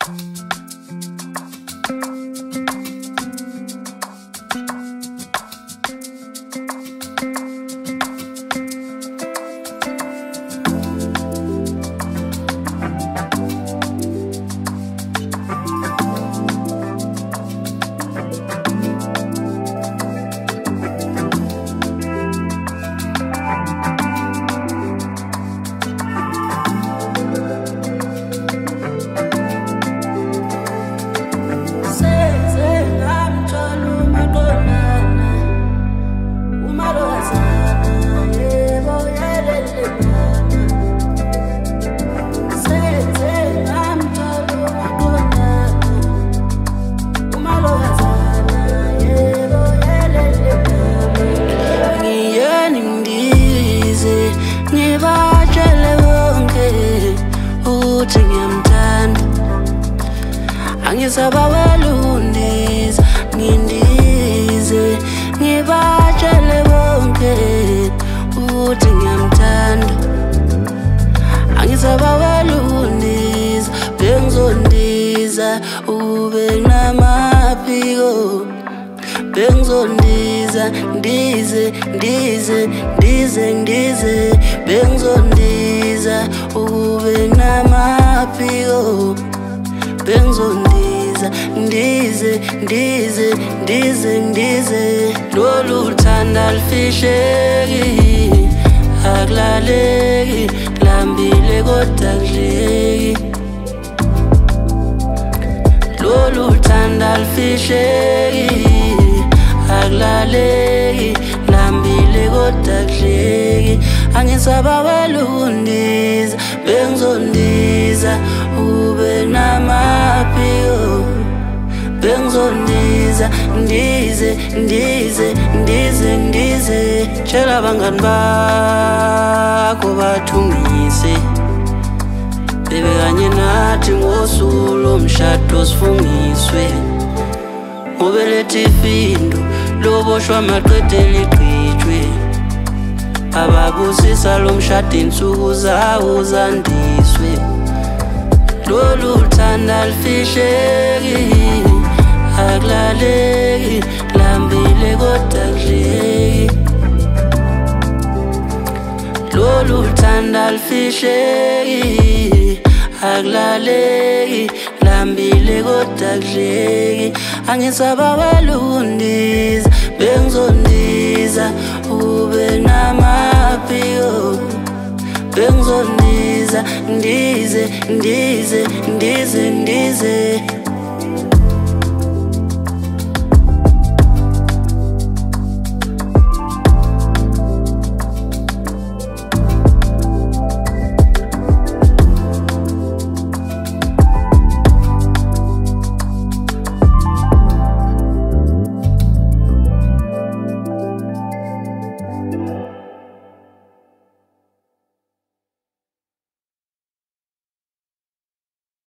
Angisabawelundiza ngindize ngibatshele bonke ukuthi ngiyamthanda. Angisabawelundiza bengizondiza ube namaphiko, bengizondiza ndize bengizondiza ube namaphiko, bengizondiza ndize. Lolu thanda alifihleki, akulaleki, lambile kodwa akudleki. Lolu thanda alifihleki, akulaleki, lambile kodwa akudleki. Angisabawelundiza bengizondiza ube namaphiko, bengizondiza ndize. Tshela abangani bakho bathungise, bebe kanye nathi ngosuku lomshado sifungiswe. Ngobeletha ifindo loboshwa amaqedela igqitshwe, ababusisa lo mshado insuku zawo zandiswe. Lolu thanda alifihleki, akulaleki, lambile kodwa akudleki. Lolu thanda alifihleki, akulaleki, lambile kodwa akudleki. Angisabawelundiza bengizondiza ube namaphiko, bengizondiza ndize.